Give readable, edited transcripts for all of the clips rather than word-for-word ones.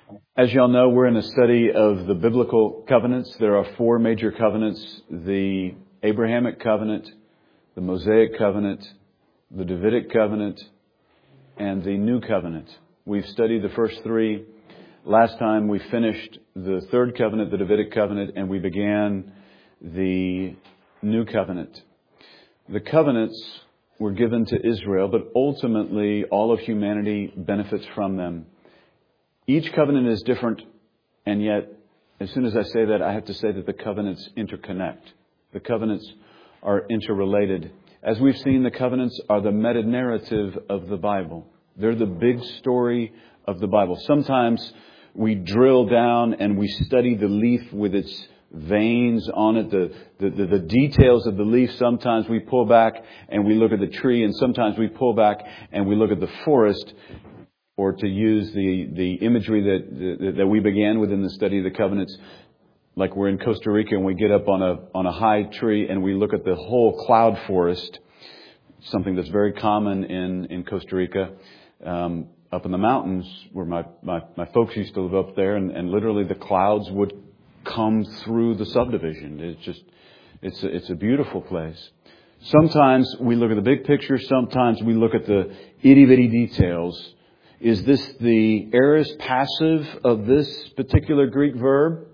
As y'all know, we're in a study of the biblical covenants. There are four major covenants: the Abrahamic covenant, the Mosaic covenant, the Davidic covenant, and the New Covenant. We've studied the first three. Last time we finished the third covenant, the Davidic covenant, and we began the New Covenant. The covenants were given to Israel, but ultimately all of humanity benefits from them. Each covenant is different, and yet, as soon as I say that, I have to say that the covenants interconnect. The covenants are interrelated. As we've seen, the covenants are the meta-narrative of the Bible. They're the big story of the Bible. Sometimes we drill down and we study the leaf with its veins on it, the details of the leaf. Sometimes we pull back and we look at the tree, and sometimes we pull back and we look at the forest. Or to use the imagery that we began with in the study of the covenants, like we're in Costa Rica and we get up on a high tree and we look at the whole cloud forest, something that's very common in Costa Rica, up in the mountains where my folks used to live up there, and literally the clouds would come through the subdivision. It's a beautiful place. Sometimes we look at the big picture. Sometimes we look at the itty bitty details. Is this the aorist passive of this particular Greek verb?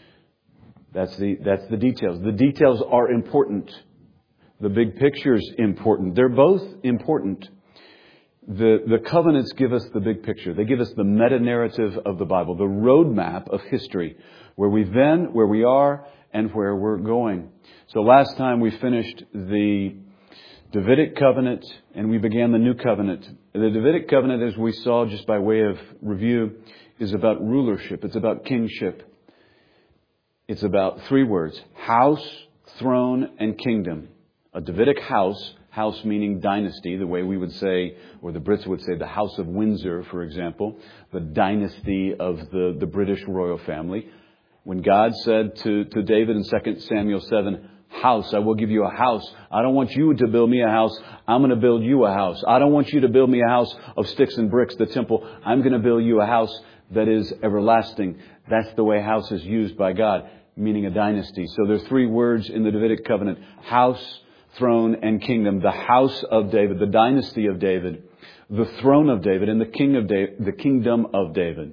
That's the details. The details are important. The big picture's important. They're both important. The covenants give us the big picture. They give us the meta-narrative of the Bible, the roadmap of history, where we've been, where we are, and where we're going. So last time we finished the Davidic covenant, and we began the New Covenant. The Davidic covenant, as we saw just by way of review, is about rulership. It's about kingship. It's about three words: house, throne, and kingdom. A Davidic house meaning dynasty, the way we would say, or the Brits would say, the House of Windsor, for example, the dynasty of the British royal family. When God said to David in 2 Samuel 7, house, I will give you a house. I don't want you to build me a house. I'm going to build you a house. I don't want you to build me a house of sticks and bricks, the temple. I'm going to build you a house that is everlasting. That's the way house is used by God, meaning a dynasty. So there are three words in the Davidic covenant: house, throne, and kingdom. The house of David, the dynasty of David, the throne of David, and the kingdom of David.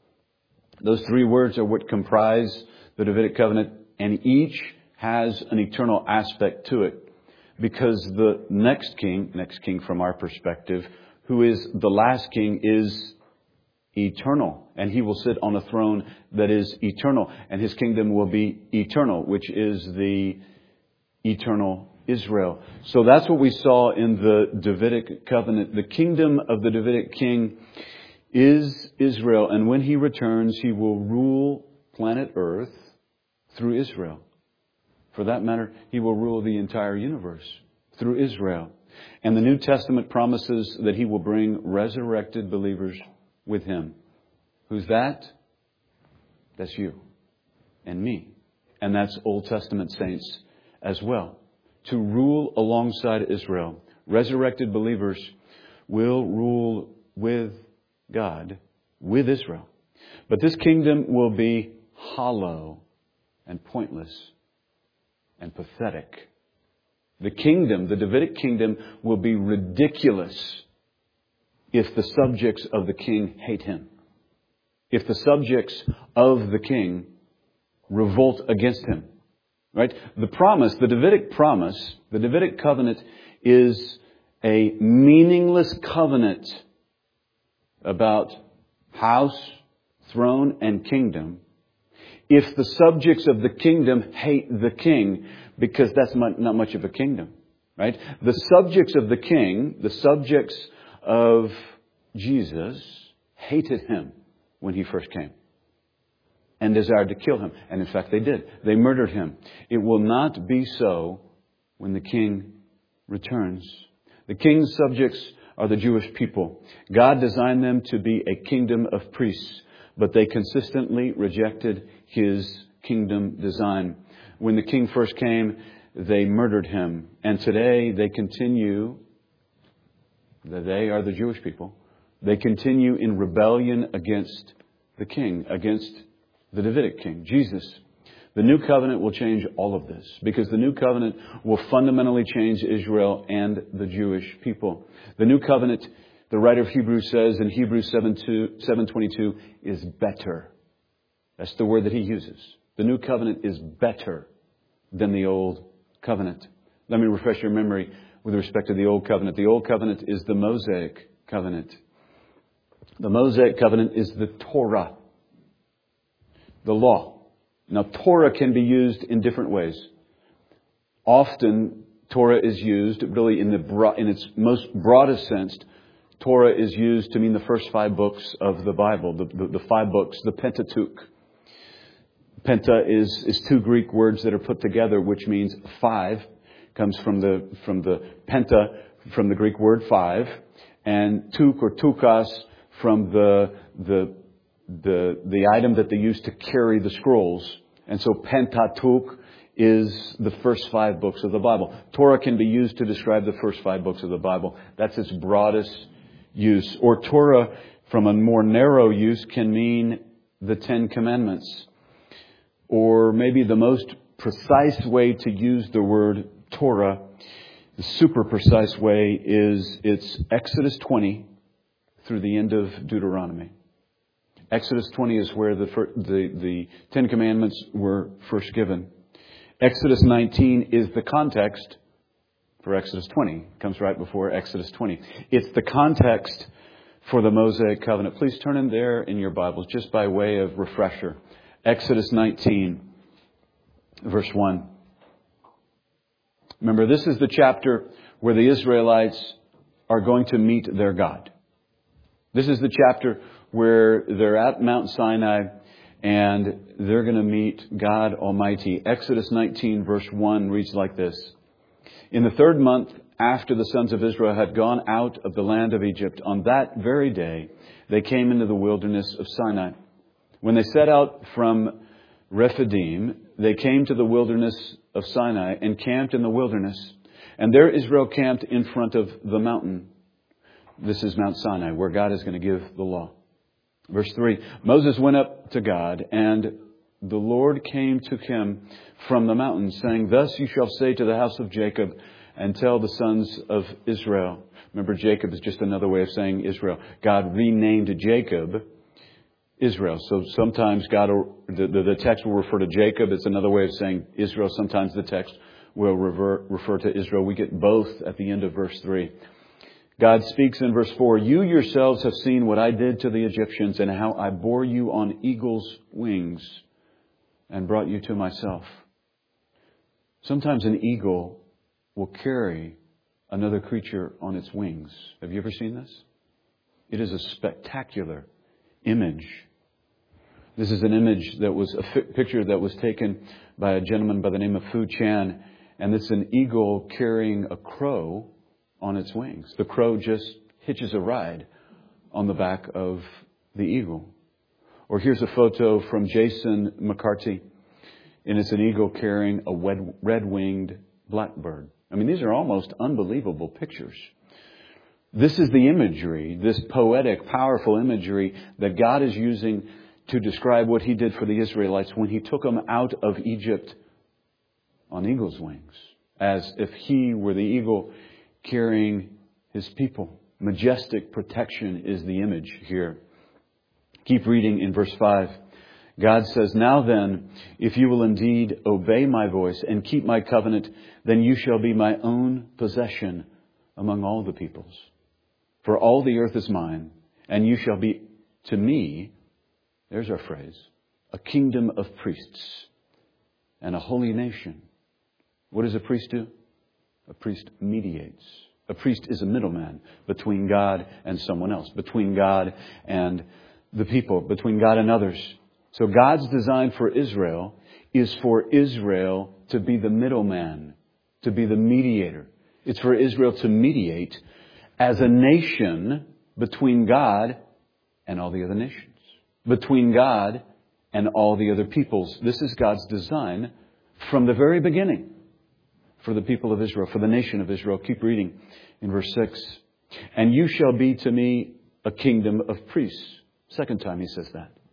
Those three words are what comprise the Davidic covenant, and each has an eternal aspect to it, because the next king from our perspective, who is the last king, is eternal, and he will sit on a throne that is eternal, and his kingdom will be eternal, which is the eternal Israel. So that's what we saw in the Davidic covenant. The kingdom of the Davidic king is Israel, and when he returns, he will rule planet Earth through Israel. For that matter, he will rule the entire universe through Israel. And the New Testament promises that he will bring resurrected believers with him. Who's that? That's you and me. And that's Old Testament saints as well. To rule alongside Israel. Resurrected believers will rule with God, with Israel. But this kingdom will be hollow and pointless and pathetic. The kingdom, the Davidic kingdom, will be ridiculous if the subjects of the king hate him. If the subjects of the king revolt against him. Right? The promise, the Davidic promise, the Davidic covenant is a meaningless covenant about house, throne, and kingdom, if the subjects of the kingdom hate the king, because that's not much of a kingdom, right? The subjects of the king, the subjects of Jesus, hated him when he first came and desired to kill him. And in fact, they did. They murdered him. It will not be so when the king returns. The king's subjects are the Jewish people. God designed them to be a kingdom of priests, but they consistently rejected his kingdom design. When the king first came, they murdered him. And today they continue, they are the Jewish people, they continue in rebellion against the king, against the Davidic king, Jesus. The new covenant will change all of this because the new covenant will fundamentally change Israel and the Jewish people. The new covenant, the writer of Hebrews says in Hebrews 7:22, is better. That's the word that he uses. The new covenant is better than the old covenant. Let me refresh your memory with respect to the old covenant. The old covenant is the Mosaic covenant. The Mosaic covenant is the Torah, the law. Now, Torah can be used in different ways. Often, Torah is used really in its most broadest sense. Torah is used to mean the first 5 books of the Bible, the 5 books, the Pentateuch. Penta is 2 Greek words that are put together, which means 5. Comes from the penta, from the Greek word 5, and tuk or tukas from the item that they used to carry the scrolls. And so Pentateuch is the first 5 books of the Bible. Torah can be used to describe the first 5 books of the Bible. That's its broadest use. Or Torah, from a more narrow use, can mean the 10 Commandments. Or maybe the most precise way to use the word Torah, the super precise way, is it's Exodus 20 through the end of Deuteronomy. Exodus 20 is where the 10 Commandments were first given. Exodus 19 is the context for Exodus 20. It comes right before Exodus 20. It's the context for the Mosaic covenant. Please turn in there in your Bibles, just by way of refresher. Exodus 19, verse 1. Remember, this is the chapter where the Israelites are going to meet their God. This is the chapter where they're at Mount Sinai and they're going to meet God Almighty. Exodus 19, verse 1 reads like this. In the 3rd month after the sons of Israel had gone out of the land of Egypt, on that very day, they came into the wilderness of Sinai. When they set out from Rephidim, they came to the wilderness of Sinai and camped in the wilderness. And there Israel camped in front of the mountain. This is Mount Sinai, where God is going to give the law. Verse 3, Moses went up to God, and the Lord came to him from the mountain, saying, Thus you shall say to the house of Jacob, and tell the sons of Israel. Remember, Jacob is just another way of saying Israel. God renamed Jacob Israel. So sometimes the text will refer to Jacob. It's another way of saying Israel. Sometimes the text will refer to Israel. We get both at the end of verse 3. God speaks in verse 4, You yourselves have seen what I did to the Egyptians and how I bore you on eagle's wings and brought you to myself. Sometimes an eagle will carry another creature on its wings. Have you ever seen this? It is a spectacular image. This is an image that was a picture that was taken by a gentleman by the name of Fu Chan. And it's an eagle carrying a crow on its wings. The crow just hitches a ride on the back of the eagle. Or here's a photo from Jason McCarthy. And it's an eagle carrying a red-winged blackbird. I mean, these are almost unbelievable pictures. This is the imagery, this poetic, powerful imagery that God is using to describe what He did for the Israelites when He took them out of Egypt on eagle's wings, as if He were the eagle carrying His people. Majestic protection is the image here. Keep reading in verse 5. God says, Now then, if you will indeed obey my voice and keep my covenant, then you shall be my own possession among all the peoples. For all the earth is mine, and you shall be to me, there's our phrase, a kingdom of priests and a holy nation. What does a priest do? A priest mediates. A priest is a middleman between God and someone else, between God and the people, between God and others. So God's design for Israel is for Israel to be the middleman, to be the mediator. It's for Israel to mediate as a nation between God and all the other nations, between God and all the other peoples. This is God's design from the very beginning for the people of Israel, for the nation of Israel. Keep reading in verse 6. And you shall be to me a kingdom of priests. Second time He says that.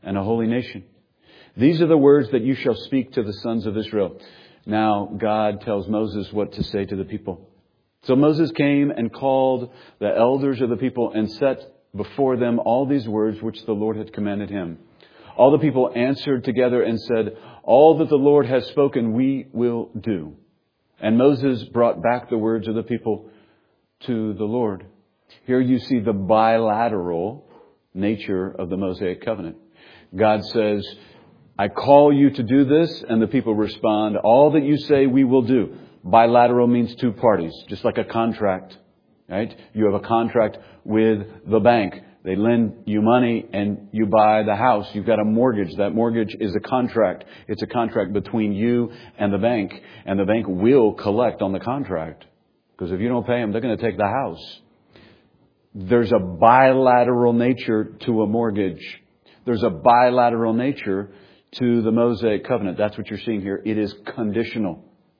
and a holy nation. These are the words that you shall speak to the sons of Israel. Now God tells Moses what to say to the people. So Moses came and called the elders of the people and set before them all these words which the Lord had commanded him. All the people answered together and said, all that the Lord has spoken we will do. And Moses brought back the words of the people to the Lord. Here you see the bilateral nature of the Mosaic covenant. God says, I call you to do this, and the people respond, all that you say we will do. Bilateral means two parties, just like a contract, right? You have a contract with the bank. They lend you money and you buy the house. You've got a mortgage. That mortgage is a contract. It's a contract between you and the bank will collect on the contract. Because if you don't pay them, they're going to take the house. There's a bilateral nature to a mortgage. There's a bilateral nature to the Mosaic covenant. That's what you're seeing here. It is conditional.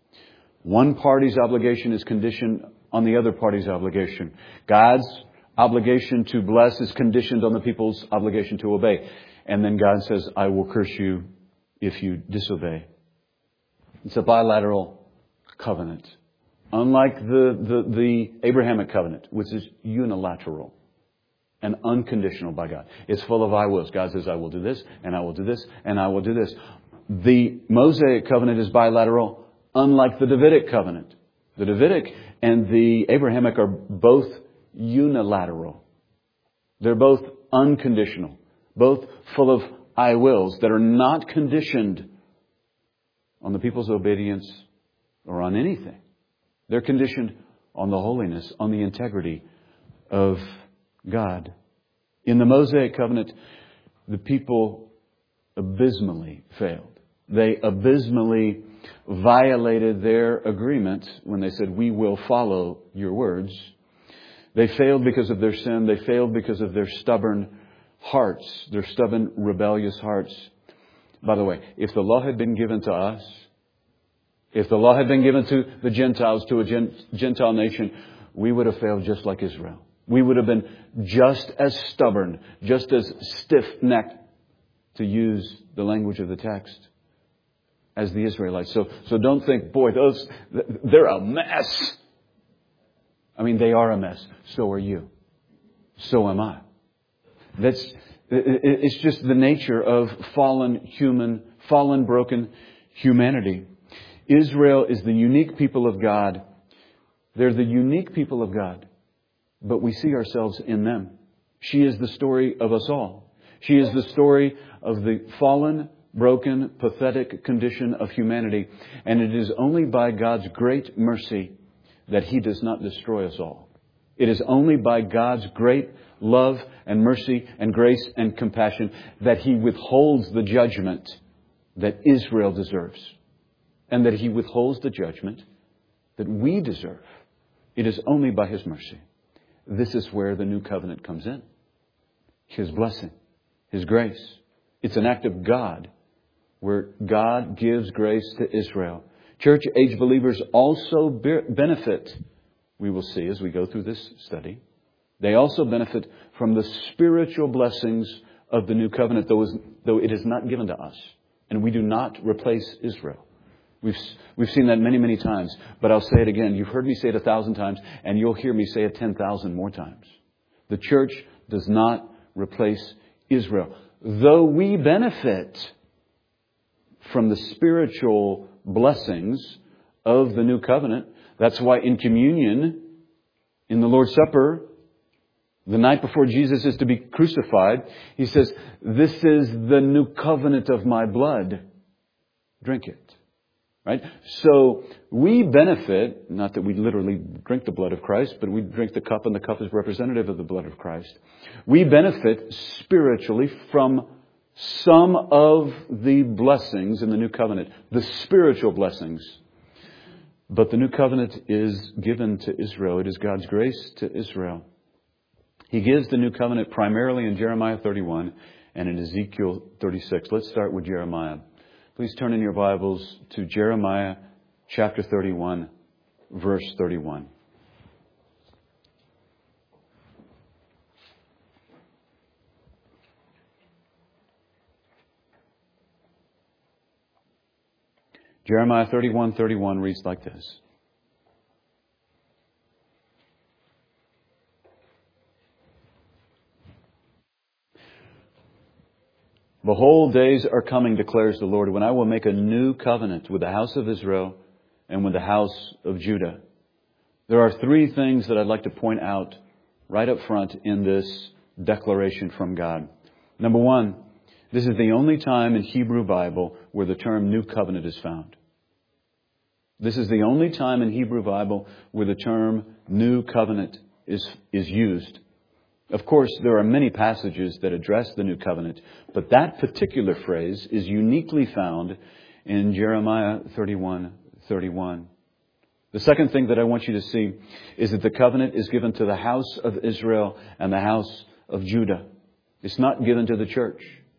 One party's obligation is conditioned on the other party's obligation. God's obligation to bless is conditioned on the people's obligation to obey. And then God says, I will curse you if you disobey. It's a bilateral covenant. Unlike the Abrahamic covenant, which is unilateral and unconditional by God. It's full of I wills. God says, I will do this, and I will do this, and I will do this. The Mosaic covenant is bilateral, unlike the Davidic covenant. The Davidic and the Abrahamic are both unilateral. They're both unconditional, both full of I wills that are not conditioned on the people's obedience or on anything. They're conditioned on the holiness, on the integrity of God. In the Mosaic covenant, the people abysmally failed. They abysmally violated their agreement when they said, we will follow your words. They failed because of their sin. They failed because of their stubborn hearts, their stubborn, rebellious hearts. By the way, if the law had been given to us, if the law had been given to the Gentiles, to a Gentile nation, we would have failed just like Israel. We would have been just as stubborn, just as stiff-necked, to use the language of the text, as the Israelites. So don't think, boy, they're a mess. I mean, they are a mess. So are you. So am I. It's just the nature of fallen, broken humanity. Israel is the unique people of God. They're the unique people of God, but we see ourselves in them. She is the story of us all. She is the story of the fallen, broken, pathetic condition of humanity. And it is only by God's great mercy that He does not destroy us all. It is only by God's great love and mercy and grace and compassion that He withholds the judgment that Israel deserves. And that He withholds the judgment that we deserve. It is only by His mercy. This is where the new covenant comes in. His blessing, His grace. It's an act of God where God gives grace to Israel. Church-age believers also benefit, we will see as we go through this study. They also benefit from the spiritual blessings of the new covenant, though it is not given to us. And we do not replace Israel. We've seen that many, many times. But I'll say it again. You've heard me say it 1,000 times, and you'll hear me say it 10,000 more times. The church does not replace Israel. Though we benefit from the spiritual blessings of the new covenant. That's why in communion, in the Lord's Supper, the night before Jesus is to be crucified, He says, this is the new covenant of my blood. Drink it. Right? So we benefit, not that we literally drink the blood of Christ, but we drink the cup, and the cup is representative of the blood of Christ. We benefit spiritually from some of the blessings in the new covenant, the spiritual blessings. But the new covenant is given to Israel. It is God's grace to Israel. He gives the new covenant primarily in Jeremiah 31 and in Ezekiel 36. Let's start with Jeremiah. Please turn in your Bibles to Jeremiah chapter 31, verse 31. Jeremiah 31:31 reads like this. Behold, days are coming, declares the Lord, when I will make a new covenant with the house of Israel and with the house of Judah. There are three things that I'd like to point out right up front in this declaration from God. Number one, this is the only time in Hebrew Bible where the term new covenant is found. This is the only time in Hebrew Bible where the term new covenant is used. Of course, there are many passages that address the new covenant, but that particular phrase is uniquely found in Jeremiah 31:31. The second thing that I want you to see is that the covenant is given to the house of Israel and the house of Judah. It's not given to the church.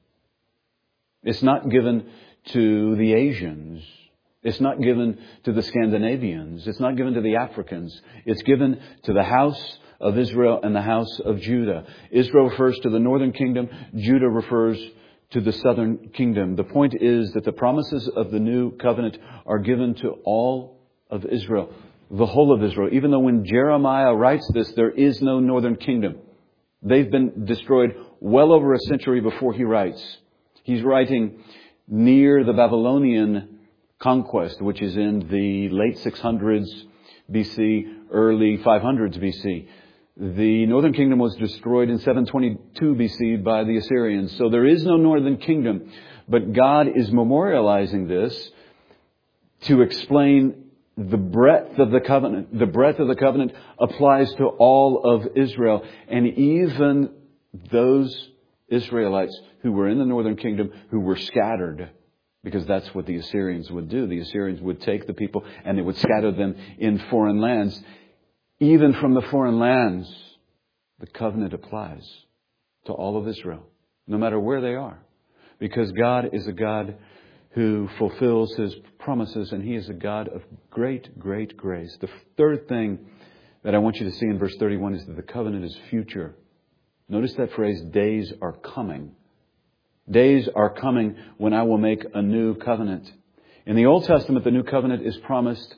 It's not given to the Asians. It's not given to the Scandinavians. It's not given to the Africans. It's given to the house of Israel and the house of Judah. Israel refers to the northern kingdom. Judah refers to the southern kingdom. The point is that the promises of the new covenant are given to all of Israel, the whole of Israel. Even though when Jeremiah writes this, there is no northern kingdom. They've been destroyed well over a century before he writes. He's writing near the Babylonian conquest, which is in the late 600s BC, early 500s BC. The northern kingdom was destroyed in 722 BC by the Assyrians. So there is no northern kingdom. But God is memorializing this to explain the breadth of the covenant. The breadth of the covenant applies to all of Israel. And even those Israelites who were in the northern kingdom, who were scattered, because that's what the Assyrians would do. The Assyrians would take the people and they would scatter them in foreign lands. Even from the foreign lands, the covenant applies to all of Israel, no matter where they are. Because God is a God who fulfills His promises, and He is a God of great, great grace. The third thing that I want you to see in verse 31 is that the covenant is future. Notice that phrase, days are coming. Days are coming when I will make a new covenant. In the Old Testament, the new covenant is promised,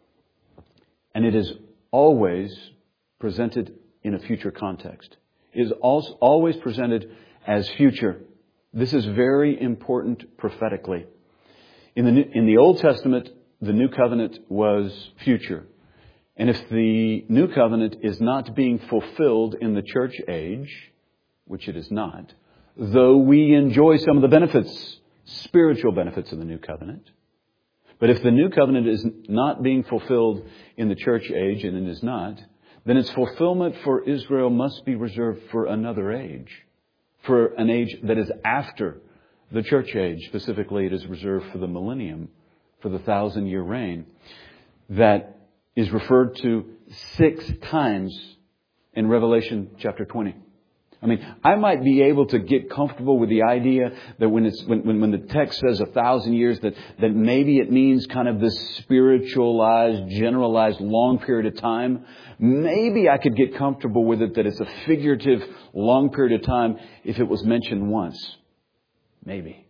and it is always presented in a future context. It is always presented as future. This is very important prophetically. In the Old Testament, the new covenant was future. And if the new covenant is not being fulfilled in the church age, which it is not, though we enjoy some of the benefits, spiritual benefits of the new covenant, but if the new covenant is not being fulfilled in the church age, and it is not, then its fulfillment for Israel must be reserved for another age, for an age that is after the church age. Specifically, it is reserved for the millennium, for the 1,000-year reign, that is referred to 6 times in Revelation chapter 20. I mean, I might be able to get comfortable with the idea that when the text says 1,000 years, that maybe it means kind of this spiritualized, generalized long period of time. Maybe I could get comfortable with it that it's a figurative long period of time if it was mentioned once. Maybe.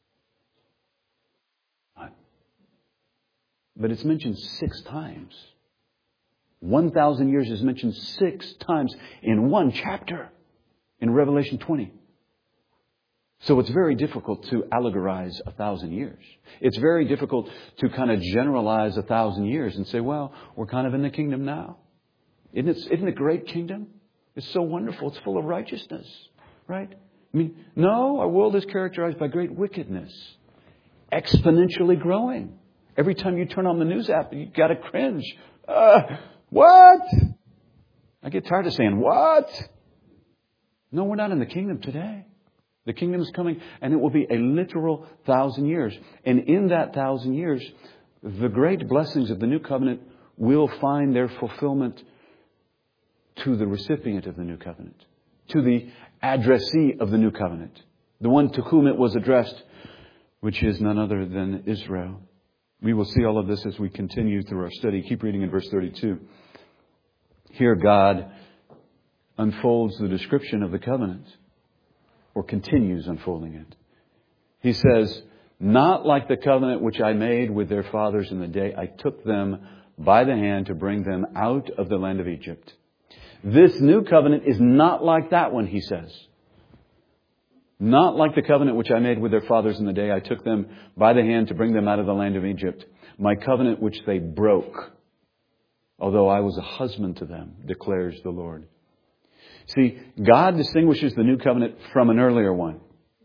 But it's mentioned 6 times. 1,000 years is mentioned 6 times in one chapter. In Revelation 20. So it's very difficult to allegorize 1,000 years. It's very difficult to kind of generalize 1,000 years and say, well, we're kind of in the kingdom now. Isn't it a great kingdom? It's so wonderful. It's full of righteousness, right? I mean, no, our world is characterized by great wickedness, exponentially growing. Every time you turn on the news app, you got to cringe. What? I get tired of saying, what? No, we're not in the kingdom today. The kingdom is coming, and it will be a literal 1,000 years. And in that 1,000 years, the great blessings of the new covenant will find their fulfillment to the recipient of the new covenant, to the addressee of the new covenant, the one to whom it was addressed, which is none other than Israel. We will see all of this as we continue through our study. Keep reading in verse 32. Here God unfolds the description of the covenant, or continues unfolding it. He says, not like the covenant which I made with their fathers in the day I took them by the hand to bring them out of the land of Egypt. This new covenant is not like that one, he says. Not like the covenant which I made with their fathers in the day I took them by the hand to bring them out of the land of Egypt. My covenant which they broke, although I was a husband to them, declares the Lord. See, God distinguishes the new covenant from an earlier one.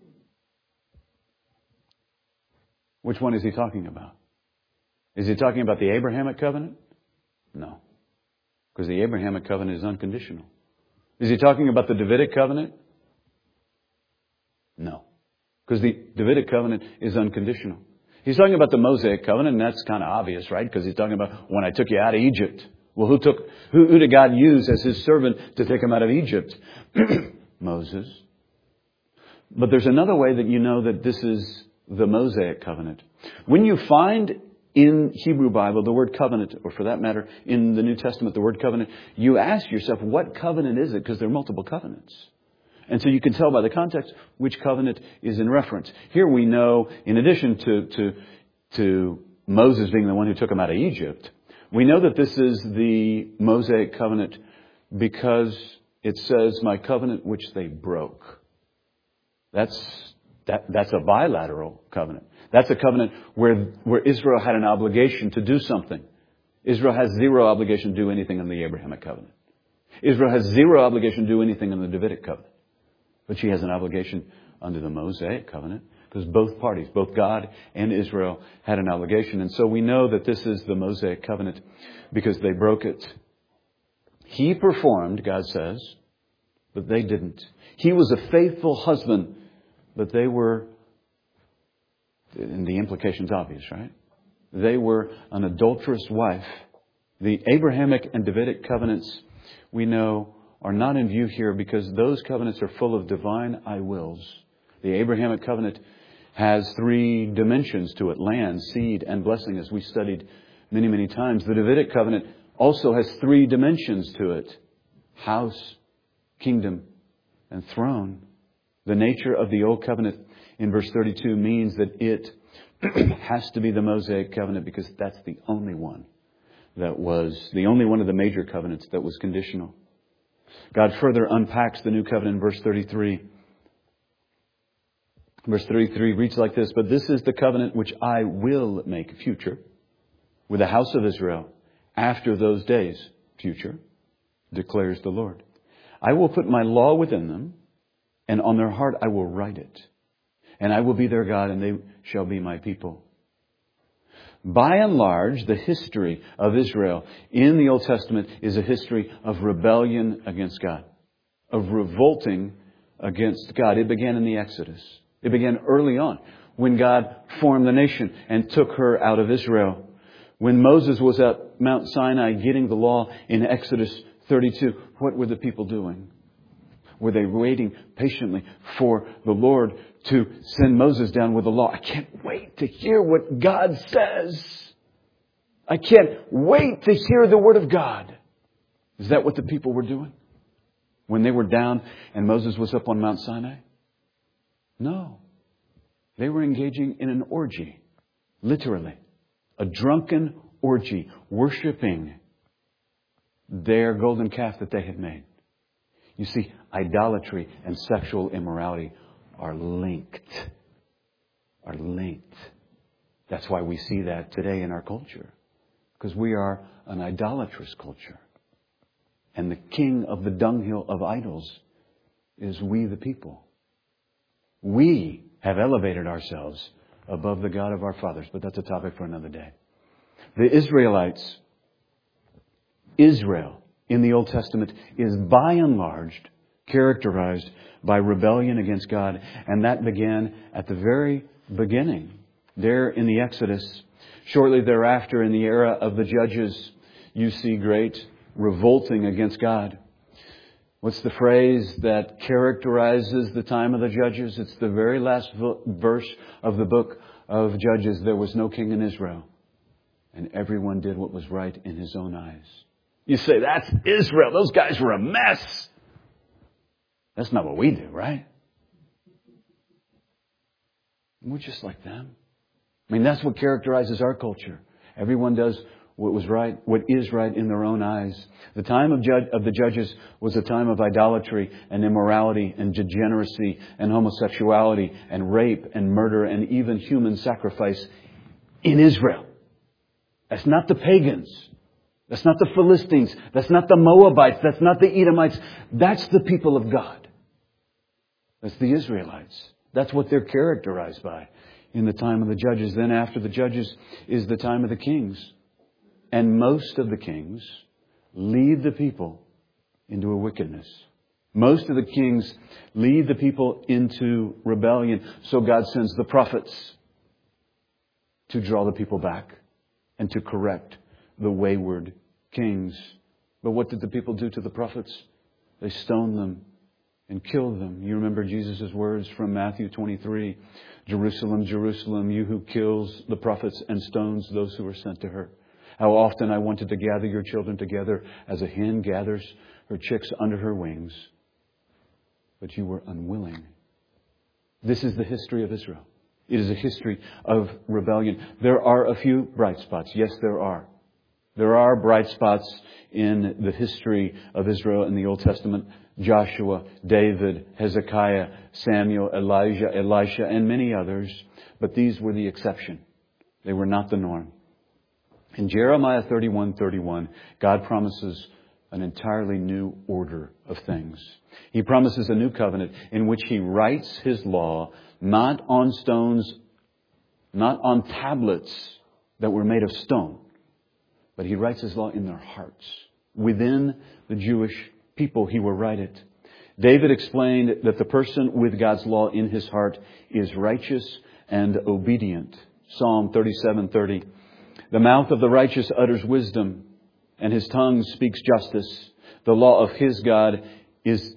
Which one is he talking about? Is he talking about the Abrahamic covenant? No. Because the Abrahamic covenant is unconditional. Is he talking about the Davidic covenant? No. Because the Davidic covenant is unconditional. He's talking about the Mosaic covenant, and that's kind of obvious, right? Because he's talking about when I took you out of Egypt. Well, who did God use as his servant to take him out of Egypt? Moses. But there's another way that you know that this is the Mosaic covenant. When you find in Hebrew Bible the word covenant, or for that matter, in the New Testament the word covenant, you ask yourself, what covenant is it? Because there are multiple covenants. And so you can tell by the context which covenant is in reference. Here we know, in addition to Moses being the one who took him out of Egypt, we know that this is the Mosaic covenant because it says, my covenant which they broke. That's a bilateral covenant. That's a covenant where Israel had an obligation to do something. Israel has zero obligation to do anything in the Abrahamic covenant. Israel has zero obligation to do anything in the Davidic covenant. But she has an obligation under the Mosaic covenant because both parties, both God and Israel, had an obligation. And so we know that this is the Mosaic covenant because they broke it. He performed, God says, but they didn't. He was a faithful husband, but they were, and the implication's obvious, right? They were an adulterous wife. The Abrahamic and Davidic covenants, we know, are not in view here because those covenants are full of divine I wills. The Abrahamic covenant has three dimensions to it: land, seed, and blessing, as we studied many, many times. The Davidic covenant also has three dimensions to it: house, kingdom, and throne. The nature of the Old Covenant in verse 32 means that it has to be the Mosaic covenant because that's the only one that was, the only one of the major covenants that was conditional. God further unpacks the new covenant in verse 33. Verse 33 reads like this: but this is the covenant which I will make, future, with the house of Israel after those days, future, declares the Lord. I will put my law within them, and on their heart I will write it. And I will be their God, and they shall be my people. By and large, the history of Israel in the Old Testament is a history of rebellion against God, of revolting against God. It began in the Exodus. It began early on when God formed the nation and took her out of Israel. When Moses was at Mount Sinai getting the law in Exodus 32, what were the people doing? Were they waiting patiently for the Lord to send Moses down with the law? I can't wait to hear what God says. I can't wait to hear the Word of God. Is that what the people were doing when they were down and Moses was up on Mount Sinai? No. They were engaging in an orgy. Literally. A drunken orgy. Worshiping their golden calf that they had made. You see, idolatry and sexual immorality are linked. Are linked. That's why we see that today in our culture. Because we are an idolatrous culture. And the king of the dunghill of idols is we the people. We have elevated ourselves above the God of our fathers. But that's a topic for another day. The Israelites, Israel in the Old Testament is by and large characterized by rebellion against God. And that began at the very beginning, there in the Exodus. Shortly thereafter, in the era of the Judges, you see great revolting against God. What's the phrase that characterizes the time of the Judges? It's the very last verse of the book of Judges. There was no king in Israel, and everyone did what was right in his own eyes. You say, that's Israel. Those guys were a mess. That's not what we do, right? We're just like them. I mean, that's what characterizes our culture. Everyone does what was right, what is right in their own eyes. The time of the judges was a time of idolatry and immorality and degeneracy and homosexuality and rape and murder and even human sacrifice in Israel. That's not the pagans. That's not the Philistines. That's not the Moabites. That's not the Edomites. That's the people of God. That's the Israelites. That's what they're characterized by in the time of the judges. Then after the judges is the time of the kings. And most of the kings lead the people into a wickedness. Most of the kings lead the people into rebellion. So God sends the prophets to draw the people back and to correct the wayward kings. But what did the people do to the prophets? They stoned them and killed them. You remember Jesus' words from Matthew 23. Jerusalem, Jerusalem, you who kills the prophets and stones those who are sent to her. How often I wanted to gather your children together as a hen gathers her chicks under her wings. But you were unwilling. This is the history of Israel. It is a history of rebellion. There are a few bright spots. Yes, there are. There are bright spots in the history of Israel in the Old Testament. Joshua, David, Hezekiah, Samuel, Elijah, Elisha, and many others. But these were the exception. They were not the norm. In Jeremiah 31:31, God promises an entirely new order of things. He promises a new covenant in which He writes His law not on stones, not on tablets that were made of stone, but He writes His law in their hearts. Within the Jewish people, He will write it. David explained that the person with God's law in his heart is righteous and obedient. Psalm 37:30. The mouth of the righteous utters wisdom, and his tongue speaks justice. The law of his God is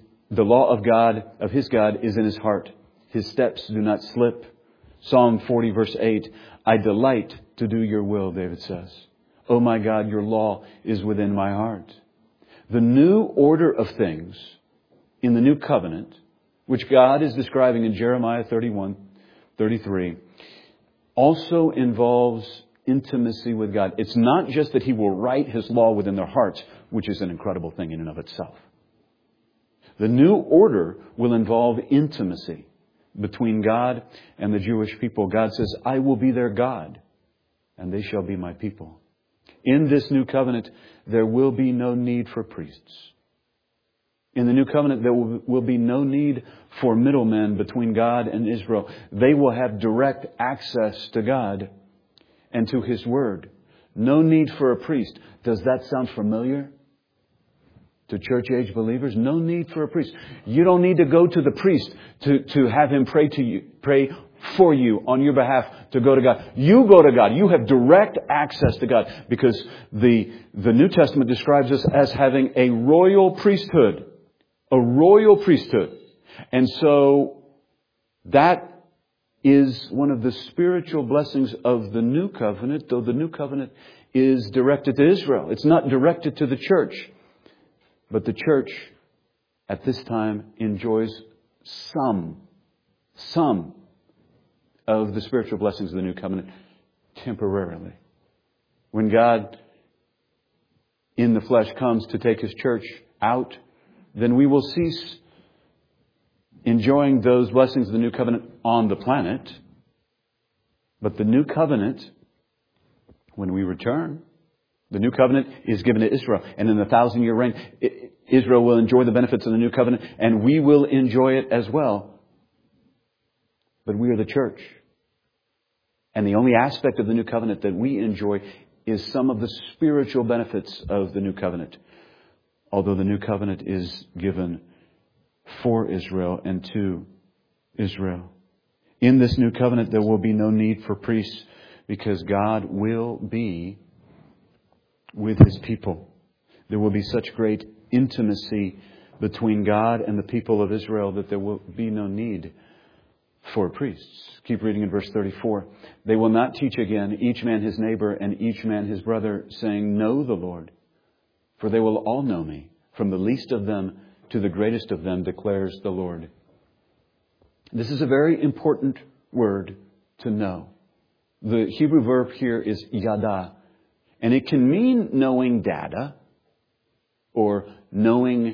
in his heart. His steps do not slip. Psalm 40 verse 8. I delight to do your will, David says. Oh my God, your law is within my heart. The new order of things in the new covenant, which God is describing in Jeremiah 31:33, also involves intimacy with God. It's not just that He will write His law within their hearts, which is an incredible thing in and of itself. The new order will involve intimacy between God and the Jewish people. God says, I will be their God, and they shall be my people. In this new covenant, there will be no need for priests. In the new covenant, there will be no need for middlemen between God and Israel. They will have direct access to God and to His Word. No need for a priest. Does that sound familiar to church-age believers? No need for a priest. You don't need to go to the priest to have him pray for you on your behalf to go to God. You go to God. You have direct access to God because the New Testament describes us as having a royal priesthood. A royal priesthood. And so that is one of the spiritual blessings of the new covenant, though the new covenant is directed to Israel. It's not directed to the church. But the church at this time enjoys some of the spiritual blessings of the new covenant temporarily. When God in the flesh comes to take His church out, then we will cease enjoying those blessings of the new covenant on the planet. But the new covenant, when we return, the new covenant is given to Israel. And in the 1,000-year reign, Israel will enjoy the benefits of the new covenant, and we will enjoy it as well. But we are the church. And the only aspect of the new covenant that we enjoy is some of the spiritual benefits of the new covenant. Although the new covenant is given for Israel and to Israel. In this new covenant, there will be no need for priests because God will be with His people. There will be such great intimacy between God and the people of Israel that there will be no need for priests. Keep reading in verse 34. They will not teach again, each man his neighbor and each man his brother, saying, know the Lord. For they will all know me, from the least of them to the greatest of them, declares the Lord. This is a very important word to know. The Hebrew verb here is yada. And it can mean knowing data or knowing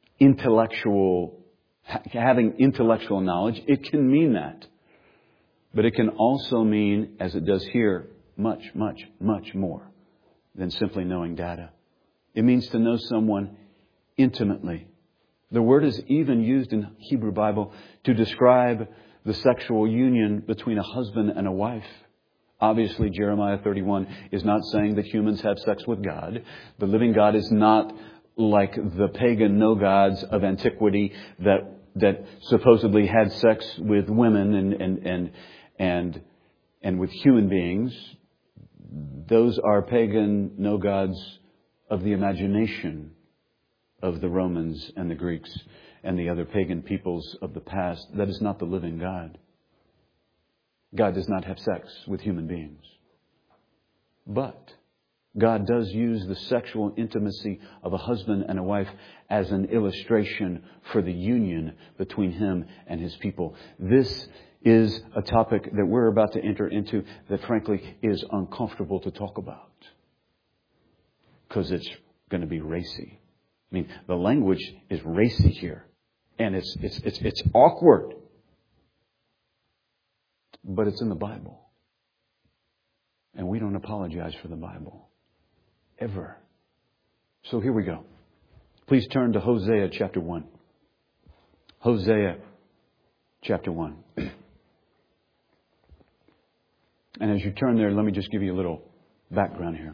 having intellectual knowledge. It can mean that. But it can also mean, as it does here, much, much, much more than simply knowing data. It means to know someone intimately. The word is even used in Hebrew Bible to describe the sexual union between a husband and a wife. Obviously, Jeremiah 31 is not saying that humans have sex with God. The living God is not like the pagan no-gods of antiquity that supposedly had sex with women and with human beings. Those are pagan no-gods of the imagination of the Romans and the Greeks and the other pagan peoples of the past. That is not the living God. God does not have sex with human beings. But God does use the sexual intimacy of a husband and a wife as an illustration for the union between Him and His people. This is a topic that we're about to enter into that frankly is uncomfortable to talk about. Because it's going to be racy. I mean, the language is racy here. And it's awkward. But it's in the Bible. And we don't apologize for the Bible. Ever. So here we go. Please turn to Hosea chapter 1. Hosea chapter 1. And as you turn there, let me just give you a little background here.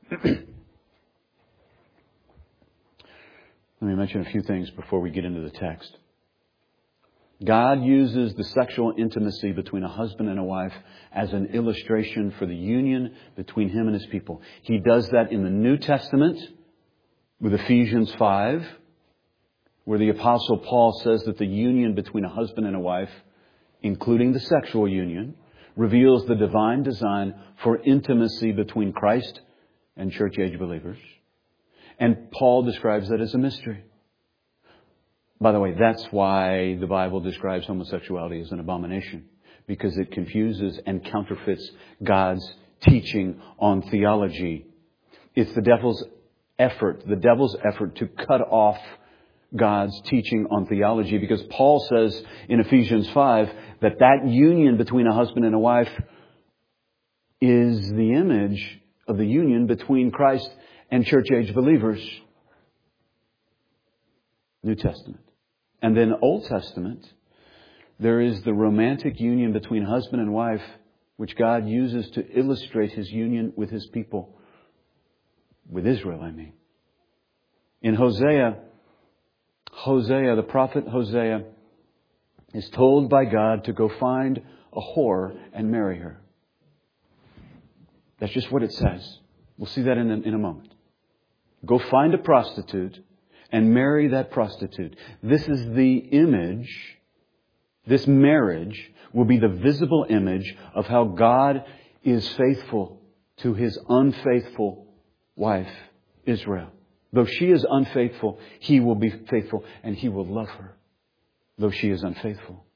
Let me mention a few things before we get into the text. God uses the sexual intimacy between a husband and a wife as an illustration for the union between Him and His people. He does that in the New Testament with Ephesians 5, where the Apostle Paul says that the union between a husband and a wife, including the sexual union, reveals the divine design for intimacy between Christ and church-age believers. And Paul describes that as a mystery. By the way, that's why the Bible describes homosexuality as an abomination. Because it confuses and counterfeits God's teaching on theology. It's the devil's effort to cut off God's teaching on theology. Because Paul says in Ephesians 5 that union between a husband and a wife is the image of the union between Christ and church-age believers. New Testament. And then Old Testament, there is the romantic union between husband and wife, which God uses to illustrate His union with His people. With Israel, I mean. In Hosea, the prophet Hosea, is told by God to go find a whore and marry her. That's just what it says. We'll see that in a moment. Go find a prostitute and marry that prostitute. This is the image. This marriage will be the visible image of how God is faithful to His unfaithful wife, Israel. Though she is unfaithful, He will be faithful and He will love her. Though she is unfaithful.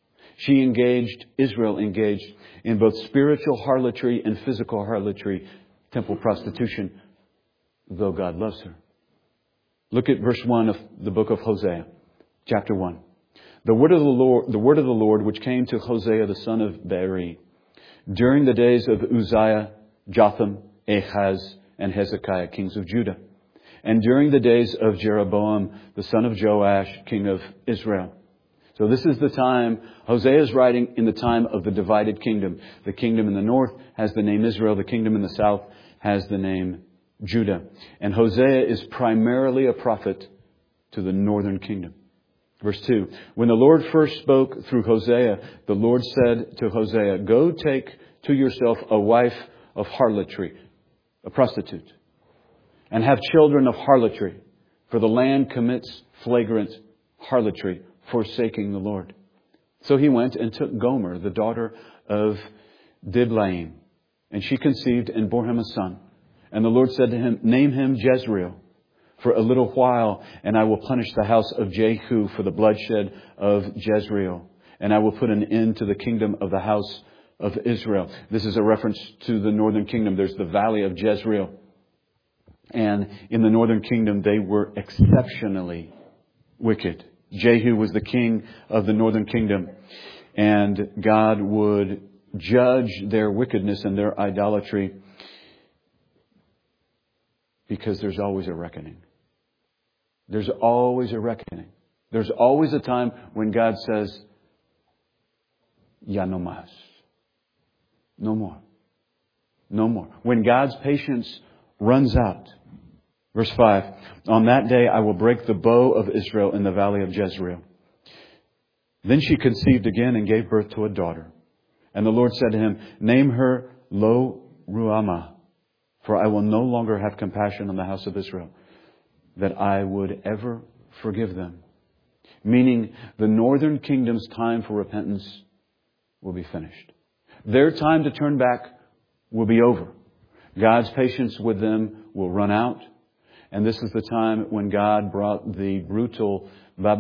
Israel engaged in both spiritual harlotry and physical harlotry, temple prostitution, though God loves her. Look at verse 1 of the book of Hosea, chapter 1. The word of the Lord which came to Hosea the son of Beeri during the days of Uzziah, Jotham, Ahaz, and Hezekiah, kings of Judah, and during the days of Jeroboam, the son of Joash, king of Israel. So this is the time, Hosea is writing in the time of the divided kingdom. The kingdom in the north has the name Israel. The kingdom in the south has the name Judah. And Hosea is primarily a prophet to the northern kingdom. Verse 2, when the Lord first spoke through Hosea, the Lord said to Hosea, go take to yourself a wife of harlotry, a prostitute, and have children of harlotry, for the land commits flagrant harlotry, forsaking the Lord. So he went and took Gomer, the daughter of Diblaim, and she conceived and bore him a son. And the Lord said to him, name him Jezreel for a little while, and I will punish the house of Jehu for the bloodshed of Jezreel. And I will put an end to the kingdom of the house of Israel. This is a reference to the northern kingdom. There's the valley of Jezreel. And in the northern kingdom, they were exceptionally wicked. Jehu was the king of the northern kingdom. And God would judge their wickedness and their idolatry because there's always a reckoning. There's always a reckoning. There's always a time when God says, Ya no más. No more. No more. When God's patience runs out. Verse 5, on that day I will break the bow of Israel in the valley of Jezreel. Then she conceived again and gave birth to a daughter. And the Lord said to him, name her Lo Ruhamah, for I will no longer have compassion on the house of Israel, that I would ever forgive them. Meaning the northern kingdom's time for repentance will be finished. Their time to turn back will be over. God's patience with them will run out. And this is the time when God brought the brutal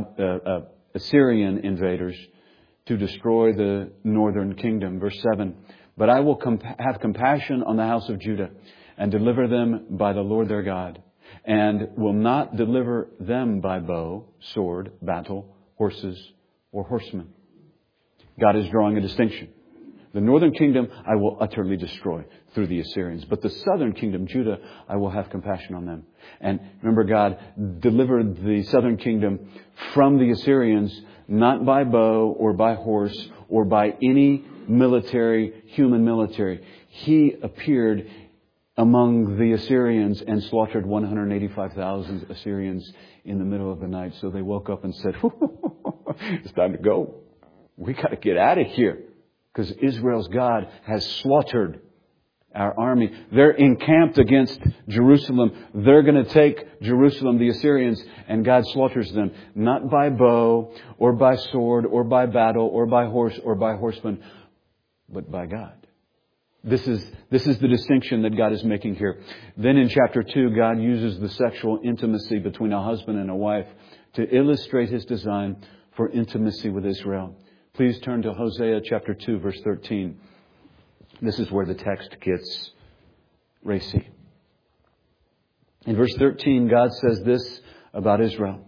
Assyrian invaders to destroy the northern kingdom. Verse 7, but I will have compassion on the house of Judah and deliver them by the Lord their God, and will not deliver them by bow, sword, battle, horses, or horsemen. God is drawing a distinction. The northern kingdom I will utterly destroy through the Assyrians. But the southern kingdom, Judah, I will have compassion on them. And remember, God delivered the southern kingdom from the Assyrians, not by bow or by horse or by any human military. He appeared among the Assyrians and slaughtered 185,000 Assyrians in the middle of the night. So they woke up and said, it's time to go. We got to get out of here. Because Israel's God has slaughtered our army. They're encamped against Jerusalem. They're going to take Jerusalem, the Assyrians, and God slaughters them. Not by bow, or by sword, or by battle, or by horse, or by horseman, but by God. This is the distinction that God is making here. Then in chapter 2, God uses the sexual intimacy between a husband and a wife to illustrate His design for intimacy with Israel. Please turn to Hosea chapter 2, verse 13. This is where the text gets racy. In verse 13, God says this about Israel.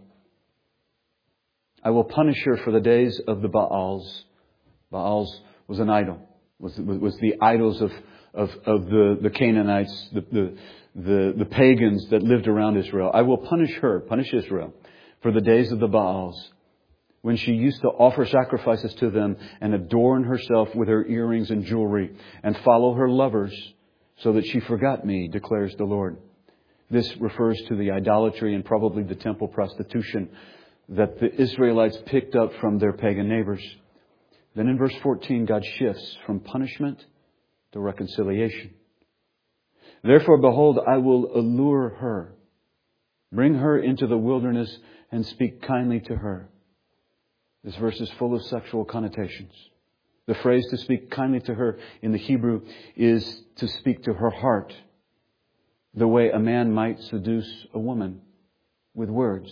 I will punish her for the days of the Baals. Baals was an idol. Was the idols of the Canaanites, the pagans that lived around Israel. I will punish Israel for the days of the Baals, when she used to offer sacrifices to them and adorn herself with her earrings and jewelry and follow her lovers, so that she forgot me, declares the Lord. This refers to the idolatry and probably the temple prostitution that the Israelites picked up from their pagan neighbors. Then in verse 14, God shifts from punishment to reconciliation. Therefore, behold, I will allure her, bring her into the wilderness and speak kindly to her. This verse is full of sexual connotations. The phrase to speak kindly to her in the Hebrew is to speak to her heart, the way a man might seduce a woman with words.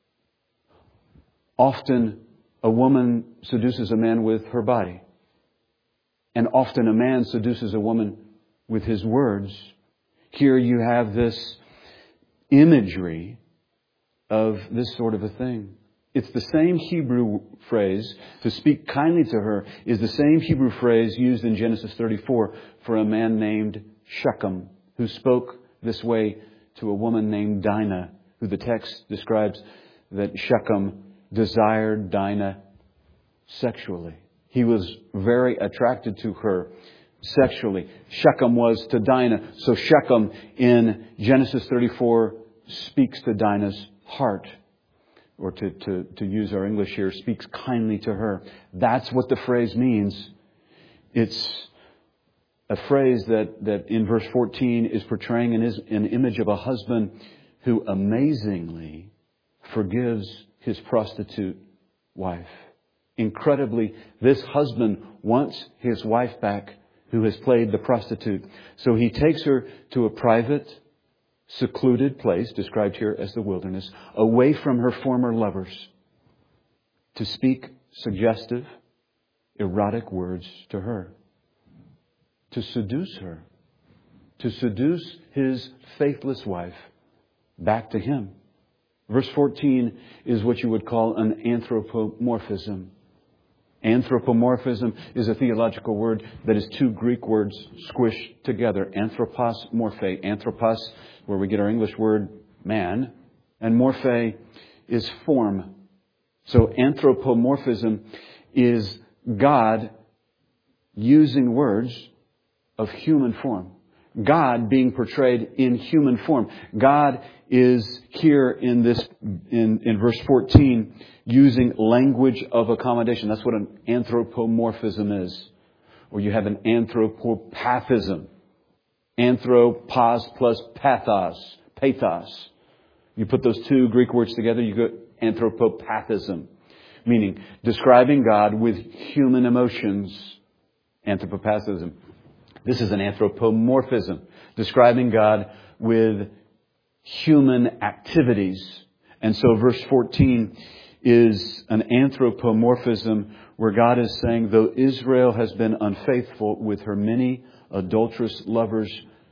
Often a woman seduces a man with her body. And often a man seduces a woman with his words. Here you have this imagery of this sort of a thing. It's the same Hebrew phrase, to speak kindly to her, is the same Hebrew phrase used in Genesis 34 for a man named Shechem, who spoke this way to a woman named Dinah, who the text describes that Shechem desired Dinah sexually. He was very attracted to her sexually. Shechem was to Dinah. So Shechem in Genesis 34 speaks to Dinah's heart. Or to use our English here, speaks kindly to her. That's what the phrase means. It's a phrase that in verse 14 is portraying an image of a husband who amazingly forgives his prostitute wife. Incredibly, this husband wants his wife back who has played the prostitute. So he takes her to a private, secluded place, described here as the wilderness, away from her former lovers, to speak suggestive, erotic words to her. to seduce her, to seduce his faithless wife back to him. Verse 14 is what you would call an anthropomorphism. Anthropomorphism is a theological word that is two Greek words squished together. Anthropos, morphe. Anthropos, where we get our English word man, and morphe is form. So anthropomorphism is God using words of human form. God being portrayed in human form. God is here in verse 14 using language of accommodation. That's what an anthropomorphism is. Or you have an anthropopathism. Anthropos plus pathos. You put those two Greek words together, you get anthropopathism. Meaning describing God with human emotions. Anthropopathism. This is an anthropomorphism. Describing God with human activities. And so verse 14 is an anthropomorphism where God is saying, though Israel has been unfaithful with her many adulterous lovers,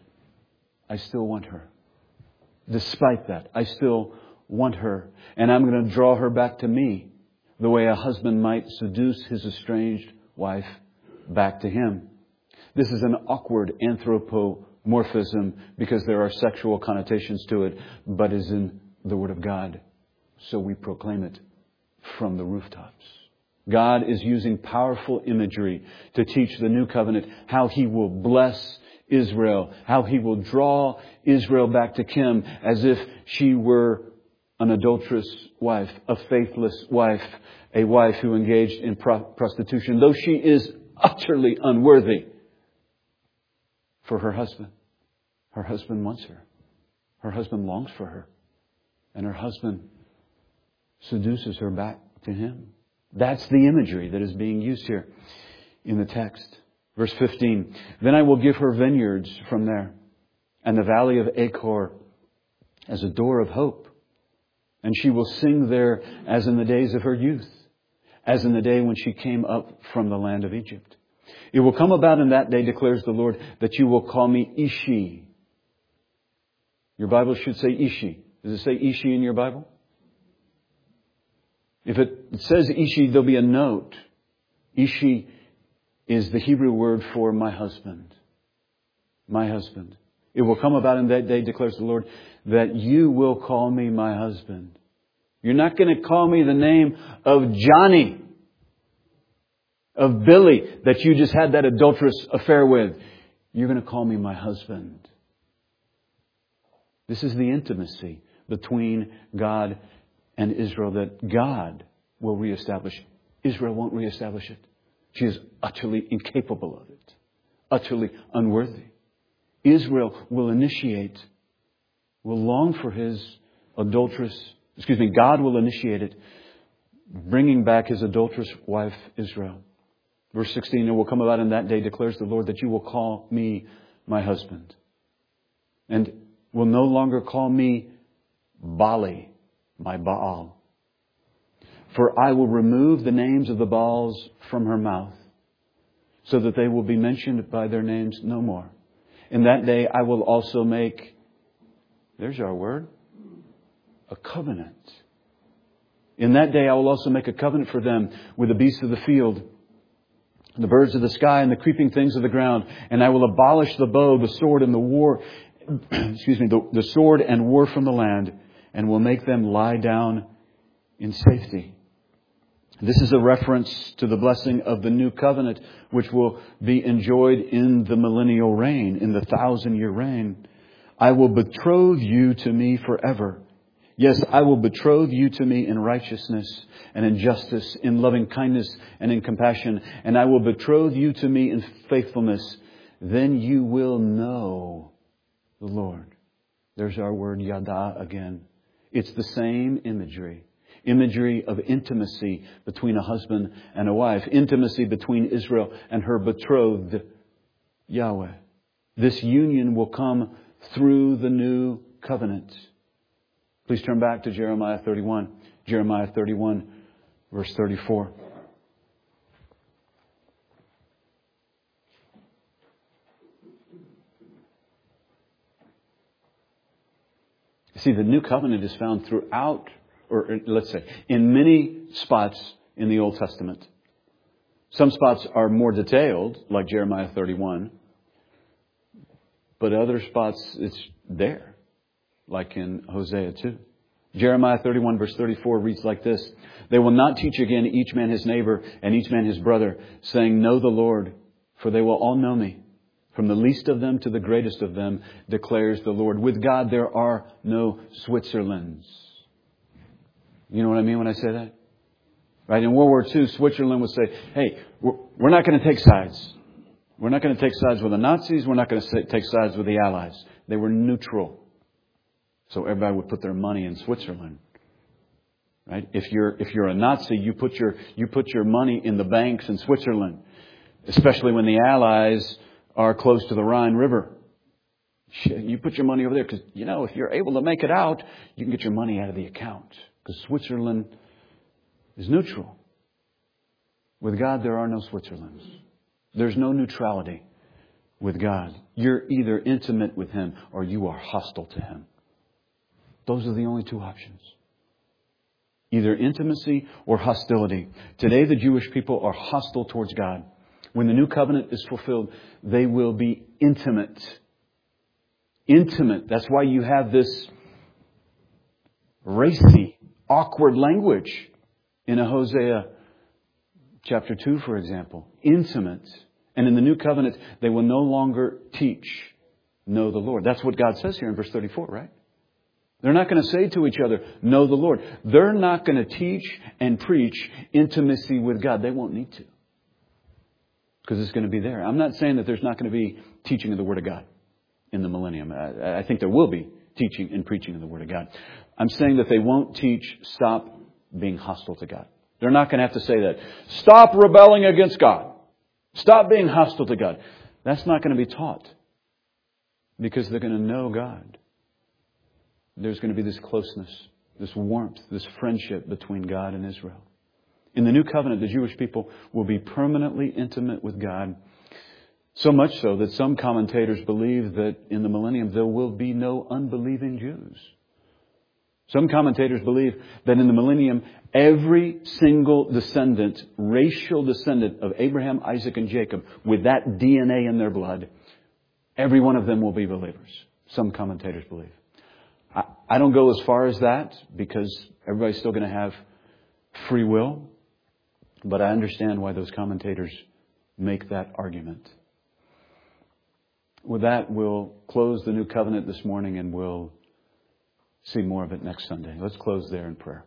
I still want her. Despite that, I still want her. And I'm going to draw her back to me the way a husband might seduce his estranged wife back to him. This is an awkward anthropomorphism because there are sexual connotations to it, but is in the Word of God. So we proclaim it from the rooftops. God is using powerful imagery to teach the new covenant how He will bless Israel, how He will draw Israel back to Him as if she were an adulterous wife, a faithless wife, a wife who engaged in prostitution, though she is utterly unworthy for her husband. Her husband wants her. Her husband longs for her. And her husband seduces her back to him. That's the imagery that is being used here in the text. Verse 15, then I will give her vineyards from there, and the valley of Achor as a door of hope. And she will sing there as in the days of her youth, as in the day when she came up from the land of Egypt. It will come about in that day, declares the Lord, that you will call me Ishi. Your Bible should say Ishi. Does it say Ishi in your Bible? If it says Ishi, there'll be a note. Ishi is the Hebrew word for my husband. My husband. It will come about in that day, declares the Lord, that you will call me my husband. You're not going to call me the name of Johnny, of Billy, that you just had that adulterous affair with. You're going to call me my husband. This is the intimacy between God and Israel that God will reestablish. Israel won't reestablish it. She is utterly incapable of it. Utterly unworthy. Israel will initiate, will long for his God will initiate it, bringing back his adulterous wife, Israel. Verse 16, it will come about in that day, declares the Lord, that you will call me my husband. And will no longer call me Bali, my Baal. For I will remove the names of the Baals from her mouth, so that they will be mentioned by their names no more. In that day I will also make, there's our word, a covenant. In that day I will also make a covenant for them with the beasts of the field, the birds of the sky, and the creeping things of the ground. And I will abolish the bow, the sword, and the war, the sword and war from the land, and will make them lie down in safety. This is a reference to the blessing of the new covenant, which will be enjoyed in the millennial reign, in the 1,000-year reign. I will betroth you to me forever. Yes, I will betroth you to me in righteousness and in justice, in loving kindness and in compassion. And I will betroth you to me in faithfulness. Then you will know the Lord. There's our word yada again. It's the same imagery. Imagery of intimacy between a husband and a wife. Intimacy between Israel and her betrothed, Yahweh. This union will come through the new covenant. Please turn back to Jeremiah 31. Jeremiah 31, verse 34. See, the new covenant is found throughout, or let's say, in many spots in the Old Testament. Some spots are more detailed, like Jeremiah 31. But other spots, it's there, like in Hosea 2. Jeremiah 31 verse 34 reads like this. They will not teach again each man his neighbor and each man his brother, saying, know the Lord, for they will all know me. From the least of them to the greatest of them, declares the Lord. With God there are no Switzerlands. You know what I mean when I say that? Right? In World War II, Switzerland would say, hey, we're not going to take sides. We're not going to take sides with the Nazis. We're not going to take sides with the Allies. They were neutral. So everybody would put their money in Switzerland. Right? If you're a Nazi, you put your money in the banks in Switzerland, especially when the Allies are close to the Rhine River. You put your money over there because, if you're able to make it out, you can get your money out of the account because Switzerland is neutral. With God, there are no Switzerlands. There's no neutrality with God. You're either intimate with Him or you are hostile to Him. Those are the only two options. Either intimacy or hostility. Today, the Jewish people are hostile towards God. When the new covenant is fulfilled, they will be intimate. Intimate. That's why you have this racy, awkward language in a Hosea chapter 2, for example. Intimate. And in the new covenant, they will no longer teach, know the Lord. That's what God says here in verse 34, right? They're not going to say to each other, know the Lord. They're not going to teach and preach intimacy with God. They won't need to. Because it's going to be there. I'm not saying that there's not going to be teaching of the Word of God in the millennium. I think there will be teaching and preaching of the Word of God. I'm saying that they won't teach, stop being hostile to God. They're not going to have to say that. Stop rebelling against God. Stop being hostile to God. That's not going to be taught. Because they're going to know God. There's going to be this closeness, this warmth, this friendship between God and Israel. In the new covenant, the Jewish people will be permanently intimate with God. So much so that some commentators believe that in the millennium there will be no unbelieving Jews. Some commentators believe that in the millennium, every single descendant, racial descendant of Abraham, Isaac, and Jacob, with that DNA in their blood, every one of them will be believers. Some commentators believe. I don't go as far as that because everybody's still going to have free will. But I understand why those commentators make that argument. With that, we'll close the new covenant this morning and we'll see more of it next Sunday. Let's close there in prayer.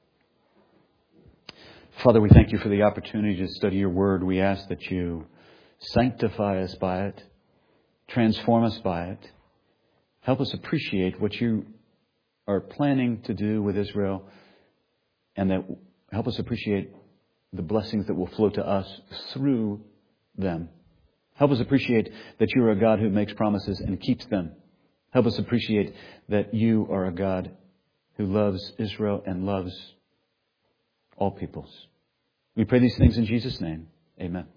Father, we thank you for the opportunity to study your word. We ask that you sanctify us by it, transform us by it. Help us appreciate what you are planning to do with Israel, and that help us appreciate the blessings that will flow to us through them. Help us appreciate that you are a God who makes promises and keeps them. Help us appreciate that you are a God who loves Israel and loves all peoples. We pray these things in Jesus' name. Amen.